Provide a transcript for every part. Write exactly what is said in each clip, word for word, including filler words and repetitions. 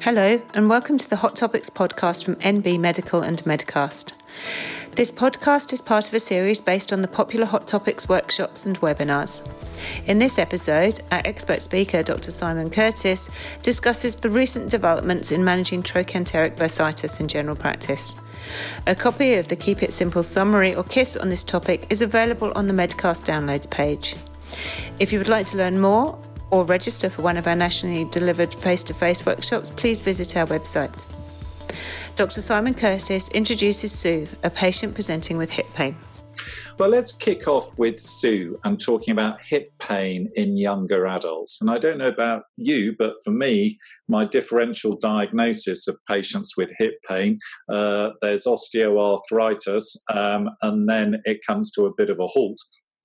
Hello, and welcome to the Hot Topics podcast from N B Medical and Medcast. This podcast is part of a series based on the popular Hot Topics workshops and webinars. In this episode, our expert speaker, Doctor Simon Curtis, discusses the recent developments in managing trochanteric bursitis in general practice. A copy of the Keep It Simple summary or KISS on this topic is available on the Medcast downloads page. If you would like to learn more or register for one of our nationally delivered face-to-face workshops, please visit our website. Doctor Simon Curtis introduces Sue, a patient presenting with hip pain. Well, let's kick off with Sue and talking about hip pain in younger adults. And I don't know about you, but for me, my differential diagnosis of patients with hip pain, uh, there's osteoarthritis, um, and then it comes to a bit of a halt.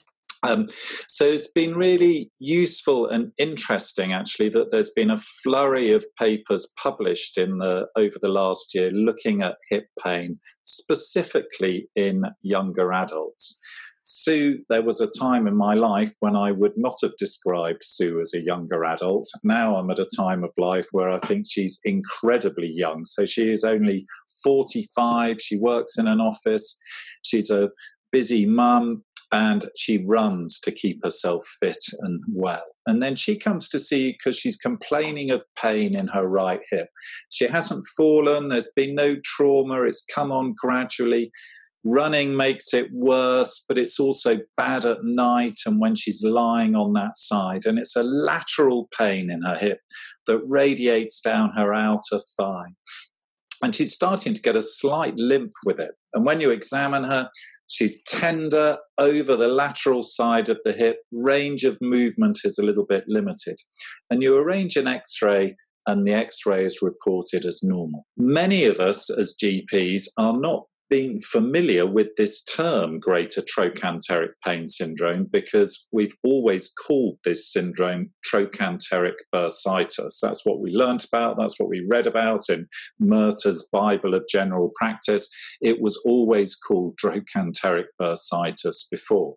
Um, so it's been really useful and interesting, actually, that there's been a flurry of papers published in the over the last year looking at hip pain, specifically in younger adults. Sue, there was a time in my life when I would not have described Sue as a younger adult. Now I'm at a time of life where I think she's incredibly young. So she is only forty-five. She works in an office. She's a busy mum. And she runs to keep herself fit and well. And then she comes to see because she's complaining of pain in her right hip. She hasn't fallen. There's been no trauma. It's come on gradually. Running makes it worse, but it's also bad at night and when she's lying on that side. And it's a lateral pain in her hip that radiates down her outer thigh. And she's starting to get a slight limp with it. And when you examine her, she's tender over the lateral side of the hip. Range of movement is a little bit limited. And you arrange an X-ray, and the X-ray is reported as normal. Many of us as G Ps are not being familiar with this term, greater trochanteric pain syndrome, because we've always called this syndrome trochanteric bursitis. That's what we learnt about. That's what we read about in Murtaugh's Bible of General Practice. It was always called trochanteric bursitis before.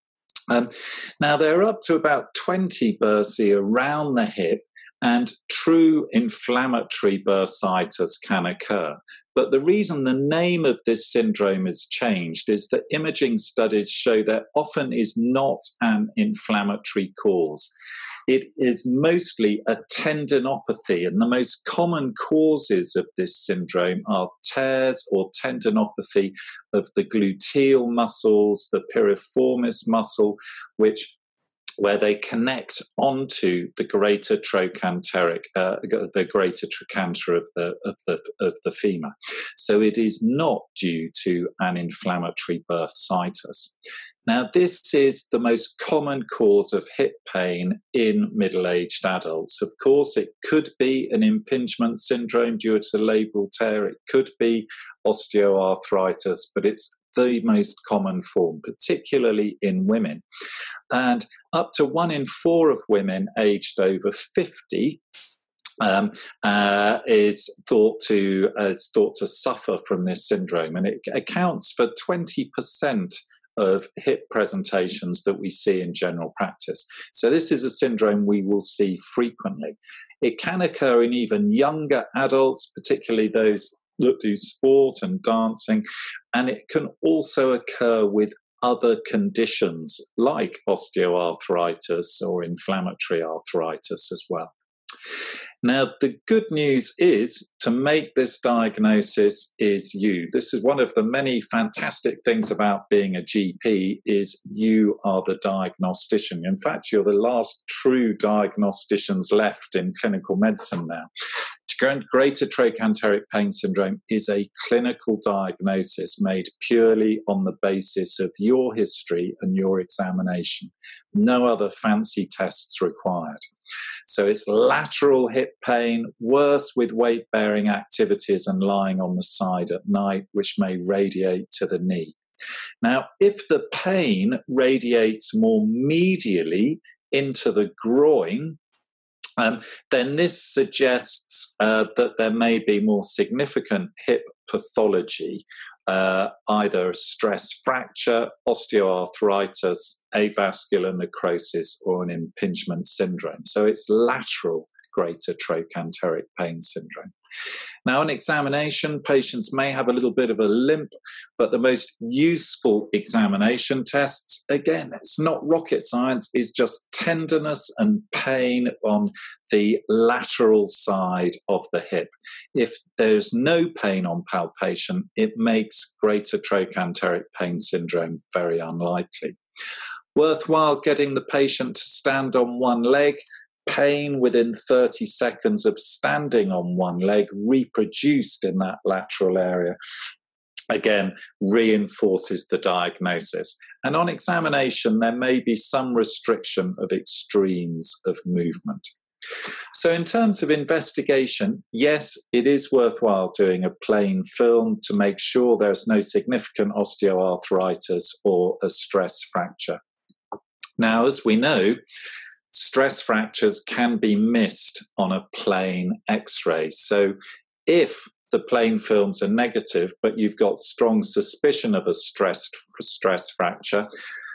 Um, now, there are up to about twenty bursae around the hip, and true inflammatory bursitis can occur. But the reason the name of this syndrome is changed is that imaging studies show there often is not an inflammatory cause. It is mostly a tendinopathy, and the most common causes of this syndrome are tears or tendinopathy of the gluteal muscles, the piriformis muscle, which where they connect onto the greater trochanteric, uh, the greater trochanter of the of the of the femur. So it is not due to an inflammatory bursitis. Now, this is the most common cause of hip pain in middle-aged adults. Of course, it could be an impingement syndrome due to labral tear. It could be osteoarthritis, but it's the most common form, particularly in women. And up to one in four of women aged over fifty um, uh, is thought to uh, is thought to suffer from this syndrome, and it accounts for twenty percent of hip presentations that we see in general practice. So this is a syndrome we will see frequently. It can occur in even younger adults, particularly those that do sport and dancing, and it can also occur with other conditions like osteoarthritis or inflammatory arthritis as well. Now, the good news is to make this diagnosis is you. This is one of the many fantastic things about being a G P is you are the diagnostician. In fact, you're the last true diagnosticians left in clinical medicine now. Greater trochanteric pain syndrome is a clinical diagnosis made purely on the basis of your history and your examination. No other fancy tests required. So it's lateral hip pain, worse with weight-bearing activities and lying on the side at night, which may radiate to the knee. Now, if the pain radiates more medially into the groin, Um, then this suggests uh, that there may be more significant hip pathology, uh, either a stress fracture, osteoarthritis, avascular necrosis, or an impingement syndrome. So it's lateral greater trochanteric pain syndrome. Now, on examination, patients may have a little bit of a limp, but the most useful examination tests, again, it's not rocket science, is just tenderness and pain on the lateral side of the hip. If there's no pain on palpation, it makes greater trochanteric pain syndrome very unlikely. Worthwhile getting the patient to stand on one leg. Pain within thirty seconds of standing on one leg reproduced in that lateral area, again, reinforces the diagnosis. And on examination, there may be some restriction of extremes of movement. So in terms of investigation, yes, it is worthwhile doing a plain film to make sure there's no significant osteoarthritis or a stress fracture. Now, as we know, stress fractures can be missed on a plain X-ray. So if the plain films are negative, but you've got strong suspicion of a stressed stress fracture,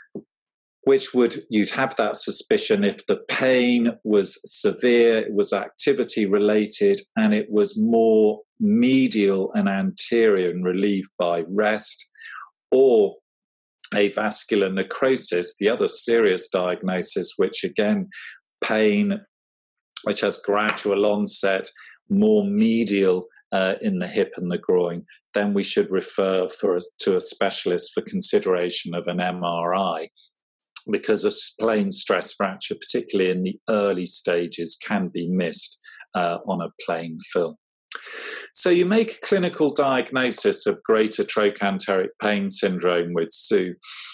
which would, you'd have that suspicion if the pain was severe, it was activity related, and it was more medial and anterior and relieved by rest, or avascular necrosis, the other serious diagnosis, which again, pain, which has gradual onset, more medial uh, in the hip and the groin, then we should refer for a, to a specialist for consideration of an M R I, because a plain stress fracture, particularly in the early stages, can be missed uh, on a plain film. So you make a clinical diagnosis of greater trochanteric pain syndrome with Sue.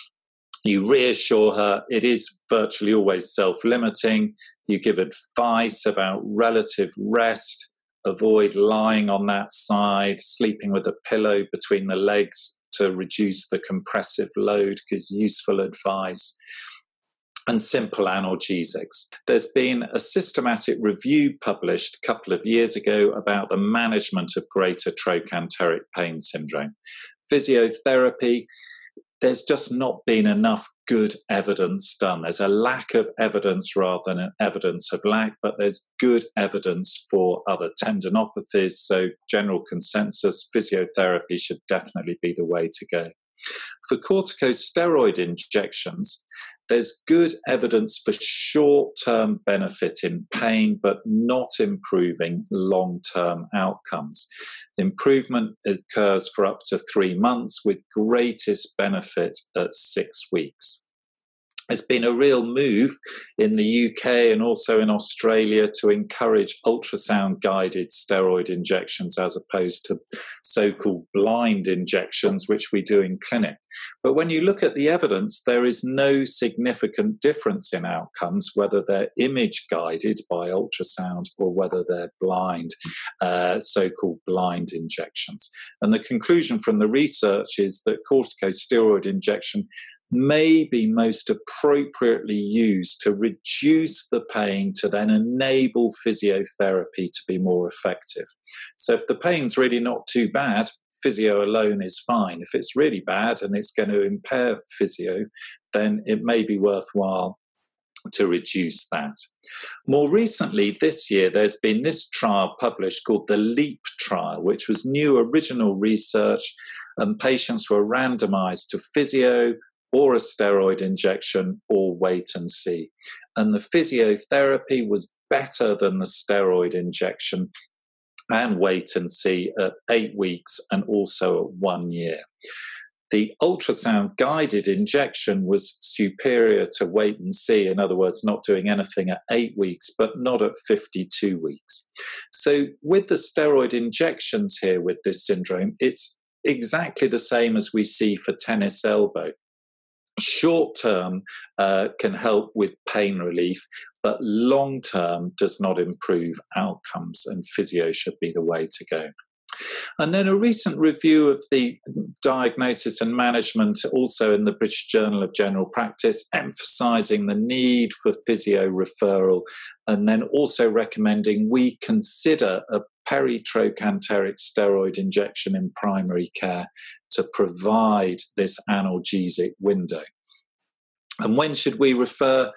You reassure her it is virtually always self-limiting. You give advice about relative rest, avoid lying on that side, sleeping with a pillow between the legs to reduce the compressive load gives useful advice, and simple analgesics. There's been a systematic review published a couple of years ago about the management of greater trochanteric pain syndrome. Physiotherapy, there's just not been enough good evidence done. There's a lack of evidence rather than an evidence of lack, but there's good evidence for other tendinopathies. So general consensus, physiotherapy should definitely be the way to go. For corticosteroid injections, there's good evidence for short-term benefit in pain, but not improving long-term outcomes. Improvement occurs for up to three months, with greatest benefit at six weeks. There's been a real move in the U K and also in Australia to encourage ultrasound-guided steroid injections as opposed to so-called blind injections, which we do in clinic. But when you look at the evidence, there is no significant difference in outcomes, whether they're image-guided by ultrasound or whether they're blind, uh, so-called blind injections. And the conclusion from the research is that corticosteroid injection may be most appropriately used to reduce the pain to then enable physiotherapy to be more effective. So if the pain's really not too bad, physio alone is fine. If it's really bad and it's going to impair physio, then it may be worthwhile to reduce that. More recently, this year, there's been this trial published called the LEAP trial, which was new original research, and patients were randomized to physio, or a steroid injection, or wait and see. And the physiotherapy was better than the steroid injection and wait and see at eight weeks and also at one year. The ultrasound-guided injection was superior to wait and see, in other words, not doing anything at eight weeks, but not at fifty-two weeks. So with the steroid injections here with this syndrome, it's exactly the same as we see for tennis elbow. Short term uh, can help with pain relief, but long term does not improve outcomes, and physio should be the way to go. And then a recent review of the diagnosis and management, also in the British Journal of General Practice, emphasising the need for physio referral, and then also recommending we consider a peritrochanteric steroid injection in primary care to provide this analgesic window. And when should we refer?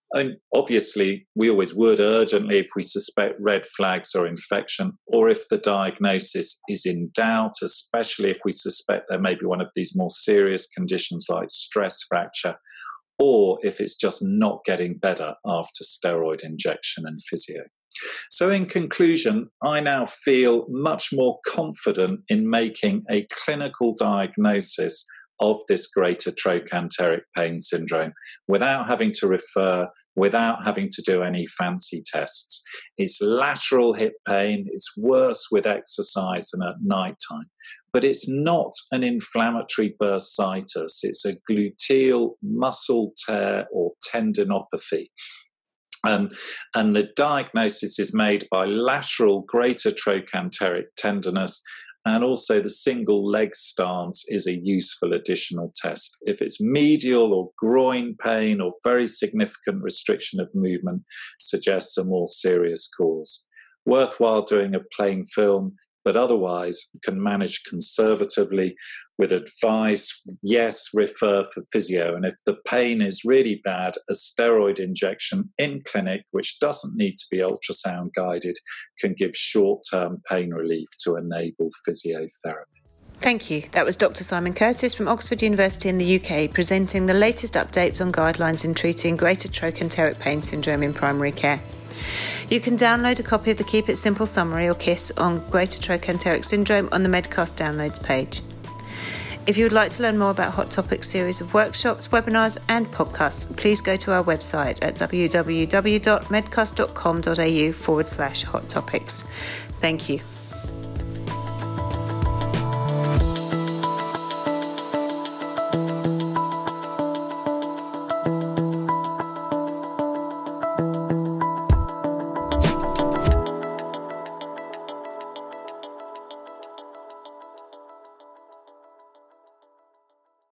And obviously, we always would urgently if we suspect red flags or infection, or if the diagnosis is in doubt, especially if we suspect there may be one of these more serious conditions like stress fracture, or if it's just not getting better after steroid injection and physio. So in conclusion, I now feel much more confident in making a clinical diagnosis of this greater trochanteric pain syndrome without having to refer, without having to do any fancy tests. It's lateral hip pain. It's worse with exercise and at night time. But it's not an inflammatory bursitis. It's a gluteal muscle tear or tendinopathy. Um, and the diagnosis is made by lateral greater trochanteric tenderness, and also the single leg stance is a useful additional test. If it's medial or groin pain or very significant restriction of movement, suggests a more serious cause. Worthwhile doing a plain film, but otherwise can manage conservatively with advice. Yes, refer for physio. And if the pain is really bad, a steroid injection in clinic, which doesn't need to be ultrasound guided, can give short-term pain relief to enable physiotherapy. Thank you. That was Doctor Simon Curtis from Oxford University in the U K presenting the latest updates on guidelines in treating greater trochanteric pain syndrome in primary care. You can download a copy of the Keep It Simple summary or KISS on greater trochanteric syndrome on the Medcast downloads page. If you would like to learn more about Hot Topics series of workshops, webinars and podcasts, please go to our website at www.medcast.com.au forward slash hot topics. Thank you.